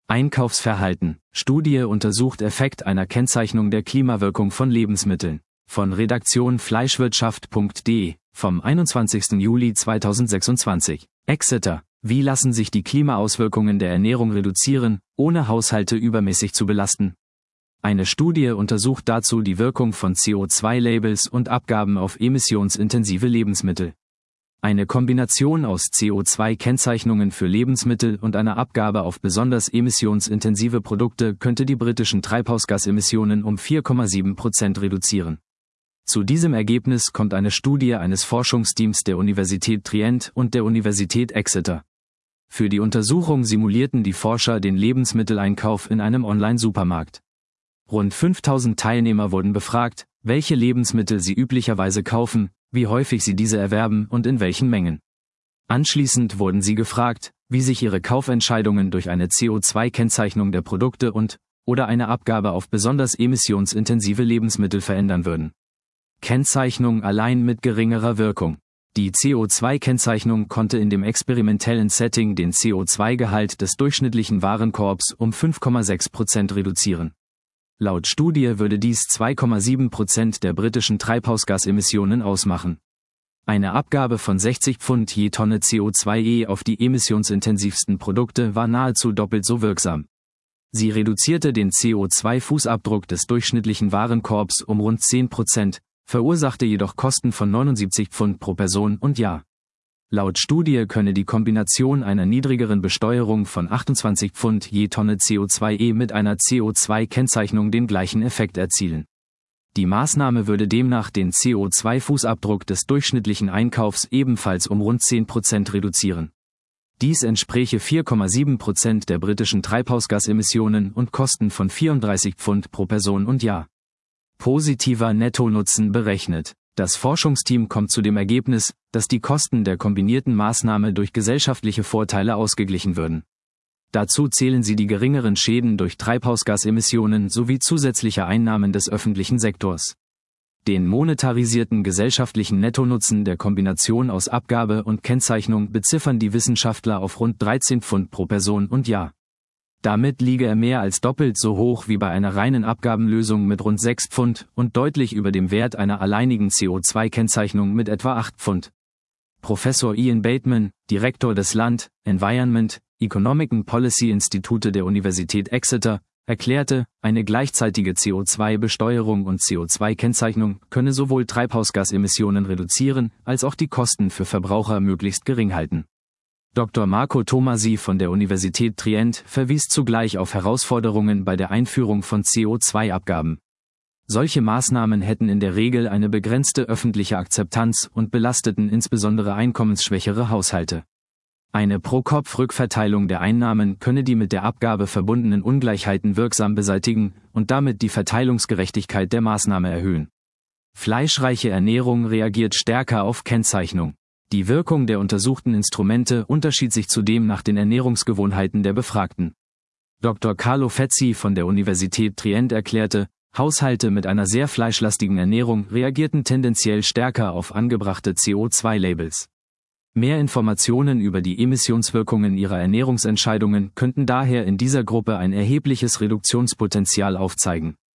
Einkaufsverhalten. Studie untersucht Effekt einer Kennzeichnung der Klimawirkung von Lebensmitteln. Von Redaktion Fleischwirtschaft.de vom 21. Juli 2026. Exeter. Wie lassen sich die Klimaauswirkungen der Ernährung reduzieren, ohne Haushalte übermäßig zu belasten? Eine Studie untersucht dazu die Wirkung von CO2-Labels und Abgaben auf emissionsintensive Lebensmittel. Eine Kombination aus CO2-Kennzeichnungen für Lebensmittel und einer Abgabe auf besonders emissionsintensive Produkte könnte die britischen Treibhausgasemissionen um 4,7% reduzieren. Zu diesem Ergebnis kommt eine Studie eines Forschungsteams der Universität Trient und der Universität Exeter. Für die Untersuchung simulierten die Forscher den Lebensmitteleinkauf in einem Online-Supermarkt. Rund 5000 Teilnehmer wurden befragt, welche Lebensmittel sie üblicherweise kaufen, wie häufig sie diese erwerben und in welchen Mengen. Anschließend wurden sie gefragt, wie sich ihre Kaufentscheidungen durch eine CO2-Kennzeichnung der Produkte oder eine Abgabe auf besonders emissionsintensive Lebensmittel verändern würden. Kennzeichnung allein mit geringerer Wirkung. Die CO2-Kennzeichnung konnte in dem experimentellen Setting den CO2-Gehalt des durchschnittlichen Warenkorbs um 5,6% reduzieren. Laut Studie würde dies 2,7% der britischen Treibhausgasemissionen ausmachen. Eine Abgabe von 60 Pfund je Tonne CO2 auf die emissionsintensivsten Produkte war nahezu doppelt so wirksam. Sie reduzierte den CO2-Fußabdruck des durchschnittlichen Warenkorbs um rund 10%, verursachte jedoch Kosten von 79 Pfund pro Person und Jahr. Laut Studie könne die Kombination einer niedrigeren Besteuerung von 28 Pfund je Tonne CO2 mit einer CO2-Kennzeichnung den gleichen Effekt erzielen. Die Maßnahme würde demnach den CO2-Fußabdruck des durchschnittlichen Einkaufs ebenfalls um rund 10% reduzieren. Dies entspräche 4,7% der britischen Treibhausgasemissionen und Kosten von 34 Pfund pro Person und Jahr. Positiver Nettonutzen berechnet. Das Forschungsteam kommt zu dem Ergebnis, dass die Kosten der kombinierten Maßnahme durch gesellschaftliche Vorteile ausgeglichen würden. Dazu zählen sie die geringeren Schäden durch Treibhausgasemissionen sowie zusätzliche Einnahmen des öffentlichen Sektors. Den monetarisierten gesellschaftlichen Nettonutzen der Kombination aus Abgabe und Kennzeichnung beziffern die Wissenschaftler auf rund 13 Pfund pro Person und Jahr. Damit liege er mehr als doppelt so hoch wie bei einer reinen Abgabenlösung mit rund 6 Pfund und deutlich über dem Wert einer alleinigen CO2-Kennzeichnung mit etwa 8 Pfund. Professor Ian Bateman, Direktor des Land, Environment, Economic and Policy Institute der Universität Exeter, erklärte, eine gleichzeitige CO2-Besteuerung und CO2-Kennzeichnung könne sowohl Treibhausgasemissionen reduzieren, als auch die Kosten für Verbraucher möglichst gering halten. Dr. Marco Tomasi von der Universität Trient verwies zugleich auf Herausforderungen bei der Einführung von CO2-Abgaben. Solche Maßnahmen hätten in der Regel eine begrenzte öffentliche Akzeptanz und belasteten insbesondere einkommensschwächere Haushalte. Eine Pro-Kopf-Rückverteilung der Einnahmen könne die mit der Abgabe verbundenen Ungleichheiten wirksam beseitigen und damit die Verteilungsgerechtigkeit der Maßnahme erhöhen. Fleischreiche Ernährung reagiert stärker auf Kennzeichnung. Die Wirkung der untersuchten Instrumente unterschied sich zudem nach den Ernährungsgewohnheiten der Befragten. Dr. Carlo Fezzi von der Universität Trient erklärte, Haushalte mit einer sehr fleischlastigen Ernährung reagierten tendenziell stärker auf angebrachte CO2-Labels. Mehr Informationen über die Emissionswirkungen ihrer Ernährungsentscheidungen könnten daher in dieser Gruppe ein erhebliches Reduktionspotenzial aufzeigen.